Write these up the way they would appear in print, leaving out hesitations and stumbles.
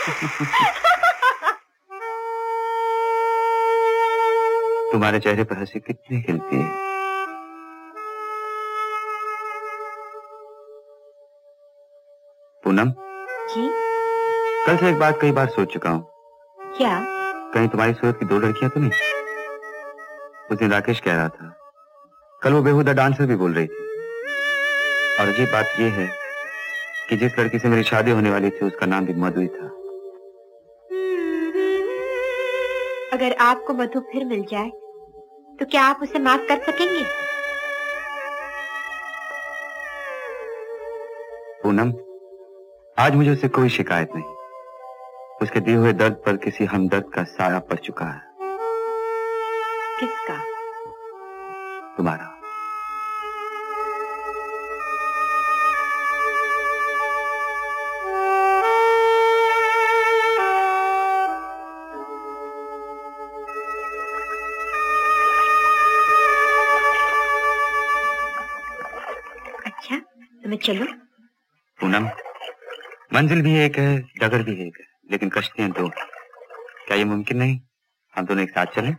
तुम्हारे चेहरे पर हंसी कितनी खिलती है। पूनम जी? कल से एक बात कई बार सोच चुका हूँ। क्या? कहीं तुम्हारी सूरत की 2 लड़कियां तो नहीं? उस दिन राकेश कह रहा था, कल वो बेहुदा डांसर भी बोल रही थी। और अजीब बात यह है कि जिस लड़की से मेरी शादी होने वाली थी उसका नाम भी मधु ही था। अगर आपको मधु फिर मिल जाए तो क्या आप उसे माफ कर सकेंगे? पूनम, आज मुझे उससे कोई शिकायत नहीं। उसके दिए हुए दर्द पर किसी हमदर्द का साया पड़ चुका है। किसका? तुम्हारा। अच्छा, तो मैं चलूं? पूनम, मंजिल भी एक है, डगर भी एक है, लेकिन कश्तियां 2। क्या ये मुमकिन नहीं हम दोनों एक साथ चलें?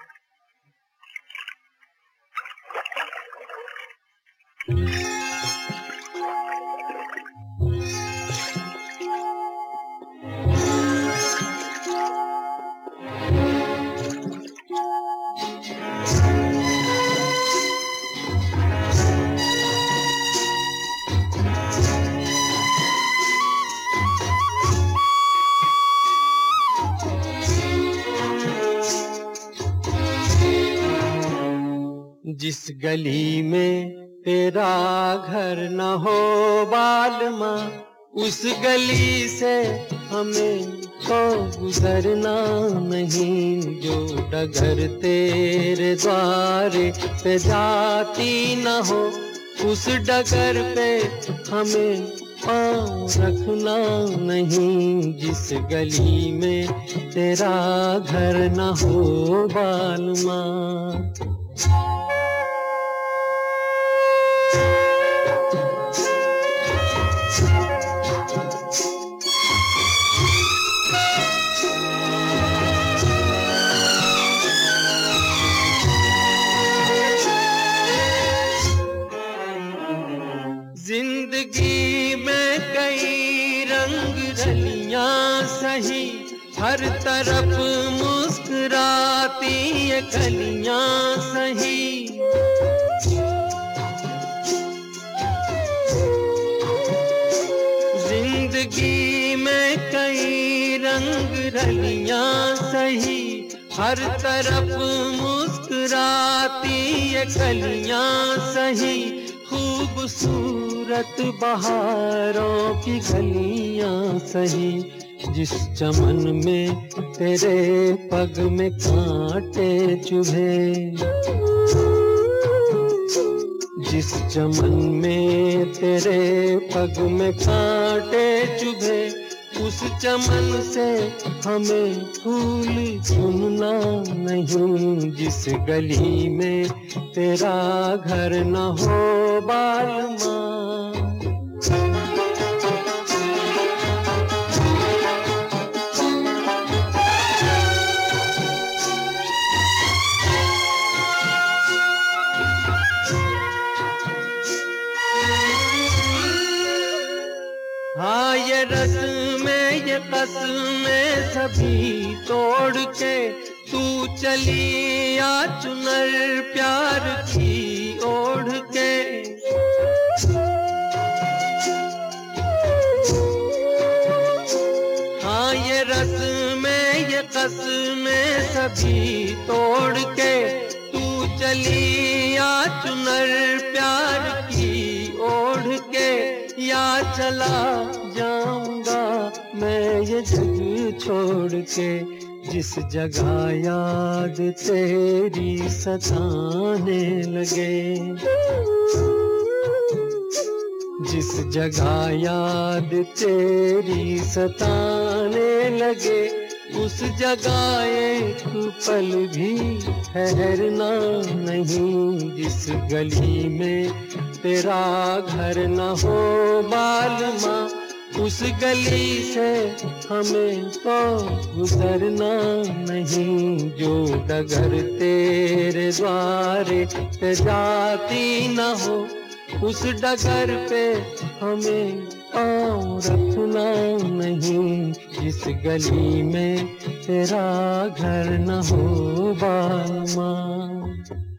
जिस गली में तेरा घर न हो बालमा, उस गली से हमें तो गुजरना नहीं। जो डगर तेरे द्वारे पे जाती न हो, उस डगर पे हमें पाँव रखना नहीं। जिस गली में तेरा घर न हो बालमा। जिंदगी में कई रंग रलियां सही, हर तरफ मुस्कुराती ये कलियां सही। जिंदगी में कई रंग रलियां सही, हर तरफ मुस्कुराती ये कलियां सही। खूबसूरत बहारों की गलियां सही, जिस चमन में तेरे पग में कांटे चुभे। जिस चमन में तेरे पग में कांटे चुभे, उस चमन से हमें फूल चुनना नहीं। जिस गली में तेरा घर न हो बालमा। हाँ, ये रस्में ये कसमें सभी तोड़ के तू चली आ चुनर प्यार की ओढ़ के। हाँ, ये रस्में ये कसमें सभी तोड़ के तू चली आ चुनर प्यार की ओढ़ के। या चला जाऊंगा मैं ये जग छोड़ के, जिस जगह याद तेरी सताने लगे। जिस जगह याद तेरी सताने लगे, उस जगह एक पल भी ठहरना नहीं। जिस गली में तेरा घर न हो बालमा, उस गली से हमें तो गुजरना नहीं, जो डगर तेरे द्वारे पे जाती न हो, उस डगर पे हमें पाँव रखना नहीं, जिस गली में तेरा घर न हो बालमा।